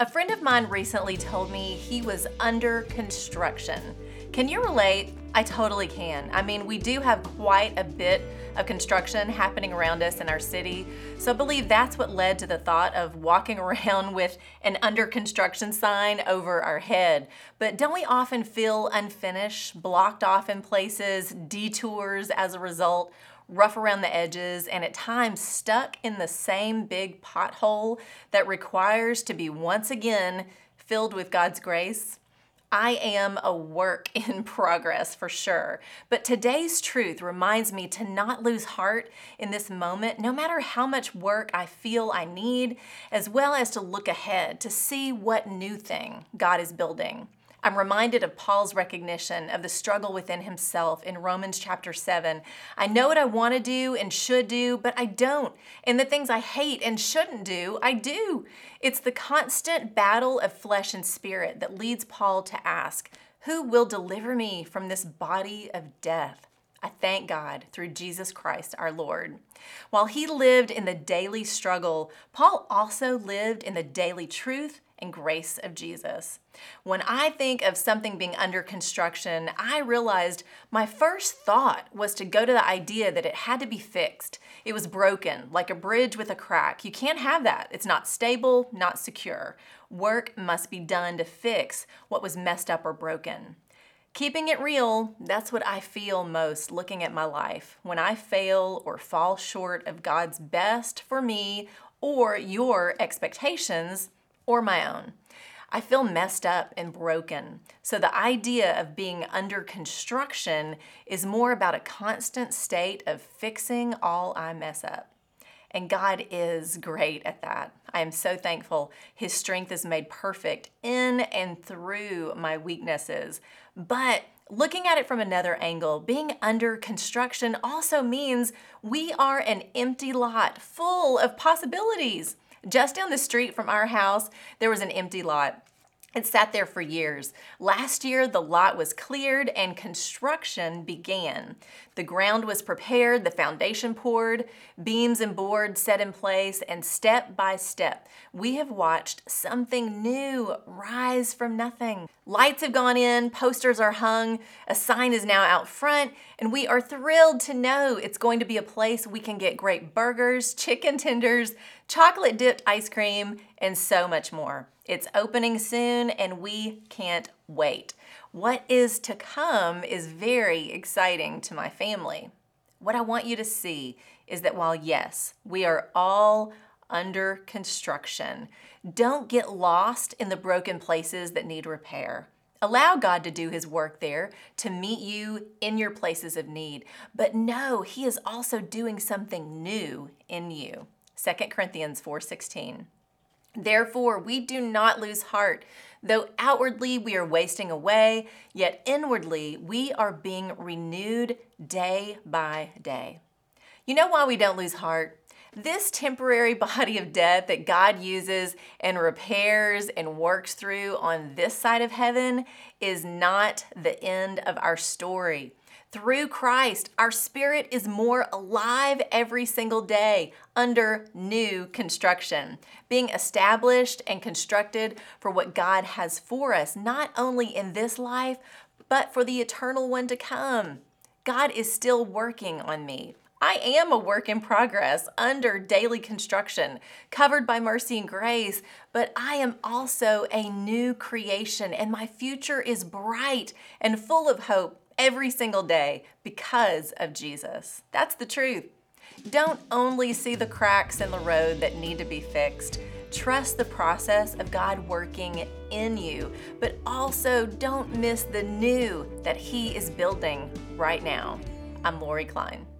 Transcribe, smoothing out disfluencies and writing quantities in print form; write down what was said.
A friend of mine recently told me he was under construction. Can you relate? I totally can. I mean, we do have quite a bit of construction happening around us in our city, so I believe that's what led to the thought of walking around with an under construction sign over our head. But don't we often feel unfinished, blocked off in places, detours as a result, rough around the edges, and at times stuck in the same big pothole that requires to be once again filled with God's grace? I am a work in progress for sure, but today's truth reminds me to not lose heart in this moment, no matter how much work I feel I need, as well as to look ahead to see what new thing God is building. I'm reminded of Paul's recognition of the struggle within himself in Romans chapter 7. I know what I want to do and should do, but I don't. And the things I hate and shouldn't do, I do. It's the constant battle of flesh and spirit that leads Paul to ask, who will deliver me from this body of death? I thank God through Jesus Christ our Lord. While he lived in the daily struggle, Paul also lived in the daily truth and grace of Jesus. When I think of something being under construction, I realized my first thought was to go to the idea that it had to be fixed. It was broken, like a bridge with a crack. You can't have that. It's not stable, not secure. Work must be done to fix what was messed up or broken. Keeping it real, that's what I feel most looking at my life. When I fail or fall short of God's best for me or your expectations, or my own. I feel messed up and broken. So the idea of being under construction is more about a constant state of fixing all I mess up. And God is great at that. I am so thankful His strength is made perfect in and through my weaknesses. But looking at it from another angle, being under construction also means we are an empty lot full of possibilities. Just down the street from our house, there was an empty lot. It sat there for years. Last year, the lot was cleared and construction began. The ground was prepared, the foundation poured, beams and boards set in place, and step by step, we have watched something new rise from nothing. Lights have gone in, posters are hung, a sign is now out front, and we are thrilled to know it's going to be a place we can get great burgers, chicken tenders, chocolate-dipped ice cream, and so much more. It's opening soon, and we can't wait. What is to come is very exciting to my family. What I want you to see is that while, yes, we are all under construction, don't get lost in the broken places that need repair. Allow God to do His work there to meet you in your places of need. But know He is also doing something new in you. 2 Corinthians 4:16. Therefore, we do not lose heart. Though outwardly we are wasting away, yet inwardly we are being renewed day by day. You know why we don't lose heart? This temporary body of death that God uses and repairs and works through on this side of heaven is not the end of our story. Through Christ, our spirit is more alive every single day under new construction, being established and constructed for what God has for us, not only in this life, but for the eternal one to come. God is still working on me. I am a work in progress under daily construction, covered by mercy and grace, but I am also a new creation, and my future is bright and full of hope every single day because of Jesus. That's the truth. Don't only see the cracks in the road that need to be fixed. Trust the process of God working in you, but also don't miss the new that He is building right now. I'm Lori Klein.